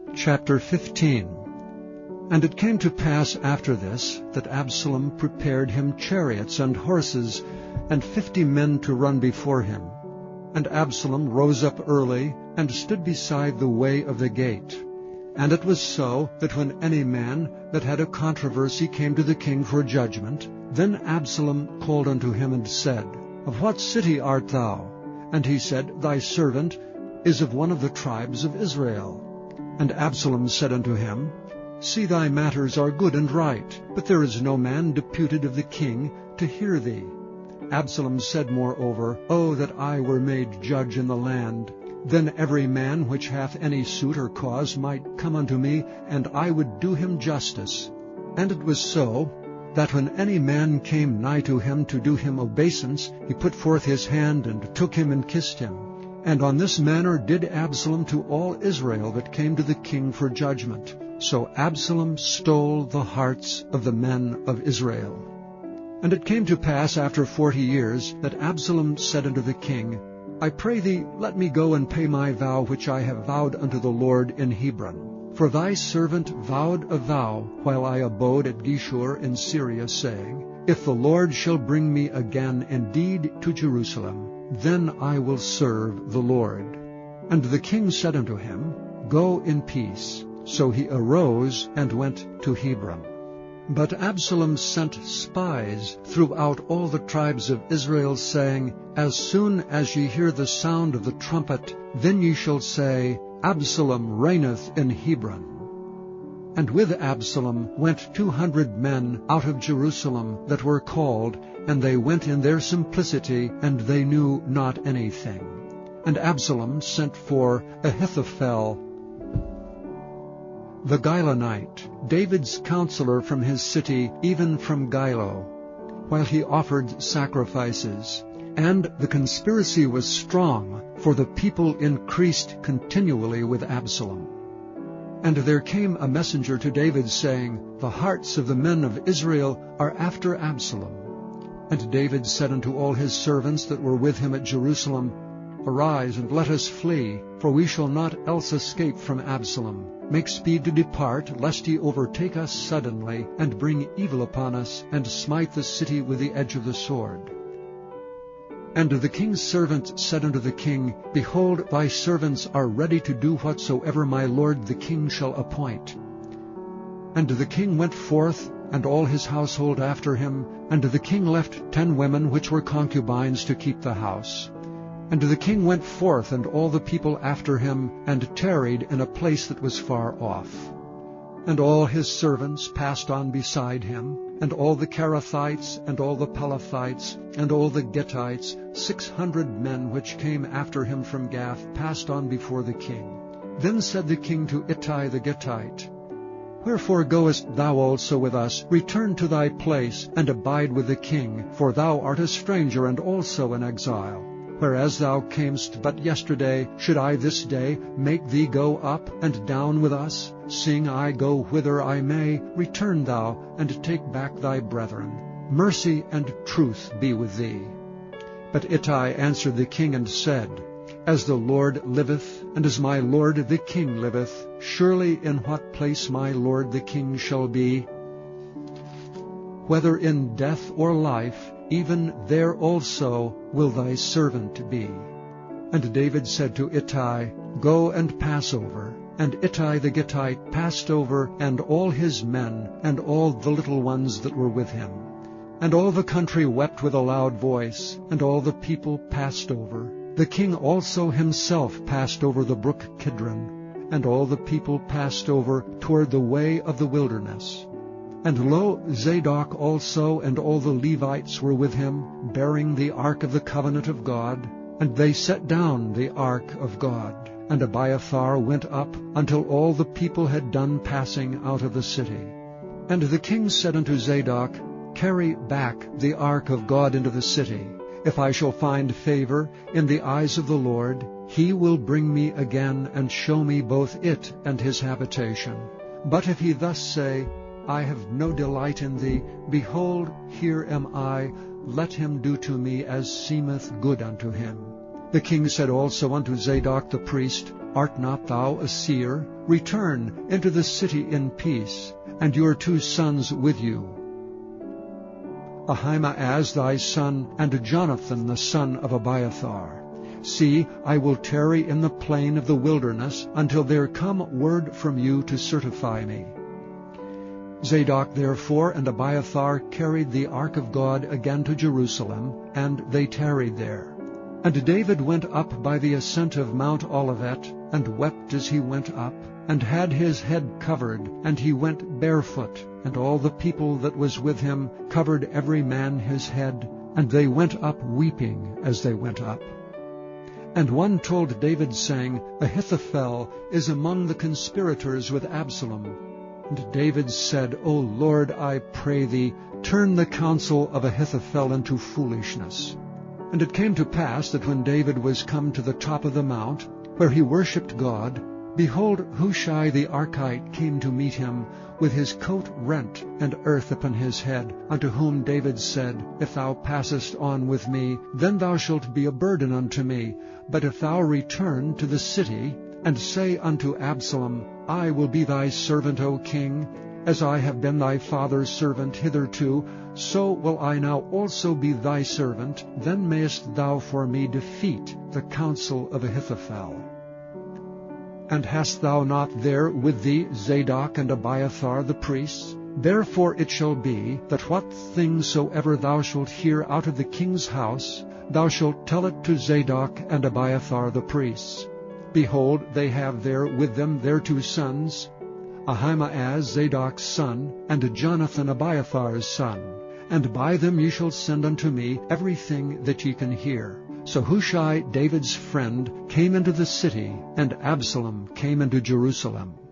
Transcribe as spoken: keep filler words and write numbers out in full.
Chapter fifteen. And it came to pass after this, that Absalom prepared him chariots and horses, and fifty men to run before him. And Absalom rose up early, and stood beside the way of the gate. And it was so, that when any man that had a controversy came to the king for judgment, then Absalom called unto him, and said, Of what city art thou? And he said, Thy servant is of one of the tribes of Israel. And Absalom said unto him, See, thy matters are good and right, but there is no man deputed of the king to hear thee. Absalom said moreover, O that I were made judge in the land! Then every man which hath any suit or cause might come unto me, and I would do him justice. And it was so, that when any man came nigh to him to do him obeisance, he put forth his hand, and took him and kissed him. And on this manner did Absalom to all Israel that came to the king for judgment. So Absalom stole the hearts of the men of Israel. And it came to pass after forty years, that Absalom said unto the king, I pray thee, let me go and pay my vow which I have vowed unto the Lord in Hebron. For thy servant vowed a vow while I abode at Geshur in Syria, saying, If the Lord shall bring me again indeed to Jerusalem, then I will serve the Lord. And the king said unto him, Go in peace. So he arose and went to Hebron. But Absalom sent spies throughout all the tribes of Israel, saying, As soon as ye hear the sound of the trumpet, then ye shall say, Absalom reigneth in Hebron. And with Absalom went two hundred men out of Jerusalem that were called, and they went in their simplicity, and they knew not anything. And Absalom sent for Ahithophel the Gilonite, David's counselor from his city, even from Gilo, while he offered sacrifices. And the conspiracy was strong, for the people increased continually with Absalom. And there came a messenger to David, saying, The hearts of the men of Israel are after Absalom. And David said unto all his servants that were with him at Jerusalem, Arise, and let us flee, for we shall not else escape from Absalom. Make speed to depart, lest he overtake us suddenly, and bring evil upon us, and smite the city with the edge of the sword. And the king's servant said unto the king, Behold, thy servants are ready to do whatsoever my lord the king shall appoint. And the king went forth, and all his household after him, and the king left ten women which were concubines to keep the house. And the king went forth, and all the people after him, and tarried in a place that was far off. And all his servants passed on beside him, and all the Cherethites, and all the Pelethites, and all the Gittites, six hundred men which came after him from Gath, passed on before the king. Then said the king to Ittai the Gittite, Wherefore goest thou also with us? Return to thy place, and abide with the king, for thou art a stranger, and also an exile. Whereas thou camest but yesterday, should I this day make thee go up and down with us? Seeing I go whither I may, return thou, and take back thy brethren. Mercy and truth be with thee. But Ittai answered the king and said, As the Lord liveth, and as my lord the king liveth, surely in what place my lord the king shall be, whether in death or life, even there also will thy servant be. And David said to Ittai, Go and pass over. And Ittai the Gittite passed over, and all his men, and all the little ones that were with him. And all the country wept with a loud voice, and all the people passed over. The king also himself passed over the brook Kidron, and all the people passed over toward the way of the wilderness. And lo, Zadok also and all the Levites were with him, bearing the ark of the covenant of God. And they set down the ark of God. And Abiathar went up until all the people had done passing out of the city. And the king said unto Zadok, Carry back the ark of God into the city. If I shall find favor in the eyes of the Lord, he will bring me again and show me both it and his habitation. But if he thus say, I have no delight in thee, behold, here am I, let him do to me as seemeth good unto him. The king said also unto Zadok the priest, Art not thou a seer? Return into the city in peace, and your two sons with you. Ahimaaz thy son, and Jonathan the son of Abiathar. See, I will tarry in the plain of the wilderness until there come word from you to certify me. Zadok therefore and Abiathar carried the ark of God again to Jerusalem, and they tarried there. And David went up by the ascent of Mount Olivet, and wept as he went up, and had his head covered, and he went barefoot, and all the people that was with him covered every man his head, and they went up weeping as they went up. And one told David, saying, Ahithophel is among the conspirators with Absalom. And David said, O Lord, I pray thee, turn the counsel of Ahithophel into foolishness. And it came to pass that when David was come to the top of the mount, where he worshipped God, behold, Hushai the Archite came to meet him, with his coat rent and earth upon his head, unto whom David said, If thou passest on with me, then thou shalt be a burden unto me. But if thou return to the city, and say unto Absalom, I will be thy servant, O king, as I have been thy father's servant hitherto, so will I now also be thy servant, then mayest thou for me defeat the counsel of Ahithophel. And hast thou not there with thee Zadok and Abiathar the priests? Therefore it shall be, that what things soever thou shalt hear out of the king's house, thou shalt tell it to Zadok and Abiathar the priests. Behold, they have there with them their two sons, Ahimaaz Zadok's son, and Jonathan Abiathar's son. And by them ye shall send unto me everything that ye can hear. So Hushai, David's friend, came into the city, and Absalom came into Jerusalem.